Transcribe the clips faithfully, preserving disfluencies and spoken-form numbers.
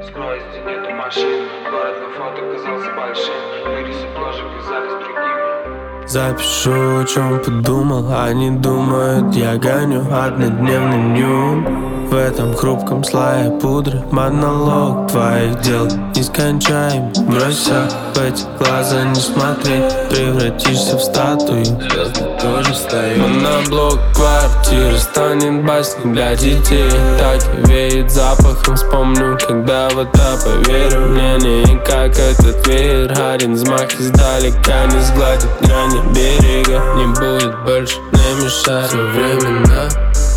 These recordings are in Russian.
Скрой, здесь нету машин. Город на фото казался большим. Люди с пляжа казались другими. Запишу, о чем подумал. Они думают, я гоню однодневный нюн. В этом хрупком слое пудры монолог твоих дел нескончаем. Брось все, в эти глаза не смотри. Превратишься в статую, звезды тоже встают. Моноблок квартиры станет басней для детей. Так и веет запахом, вспомню, когда в это поверю. Мне не как этот ветер, один взмах издалека не сгладит грани берега. Не будет больше не мешать все временно.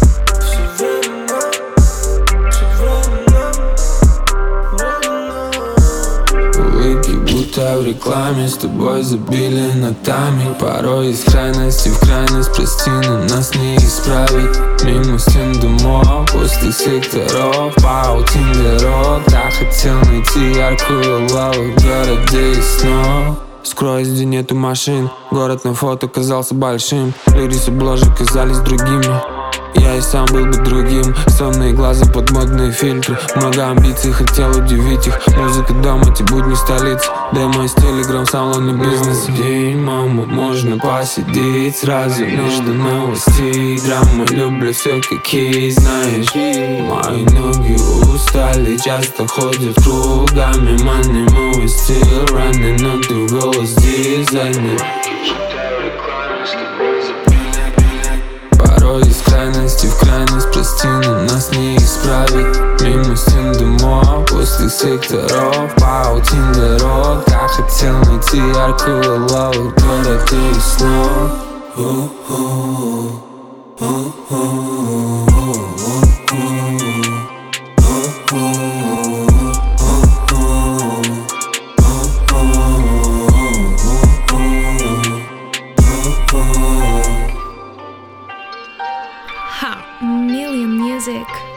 Будто в рекламе, с тобой забили нотами. Порой из крайности в крайность, прости, но нас не исправить. Мимо стен домов, пустых секторов, паутин дорог. Я хотел найти яркую лаву в городе и снов. Скрой, где нету машин. Город на фото казался большим. Люди с обложек казались другими. Я и сам был бы другим. Сонные глаза под модные фильтры. Много амбиций, хотел удивить их. Музыка дома, эти будни столицы. Демо из телеграм-салона бизнес. День, мама, можно посидеть сразу между новостей. Драма, люблю все какие знаешь. Мои ноги устали, часто ходят кругами. Money moving, still running, но ты голос дизайнер. Порой из крайности в крайность, прости, но нас не исправить. Мимо стен домов, пустых секторов, паутин дорог. Я хотел найти яркую лаву в городе и снов. Ha, Million Music.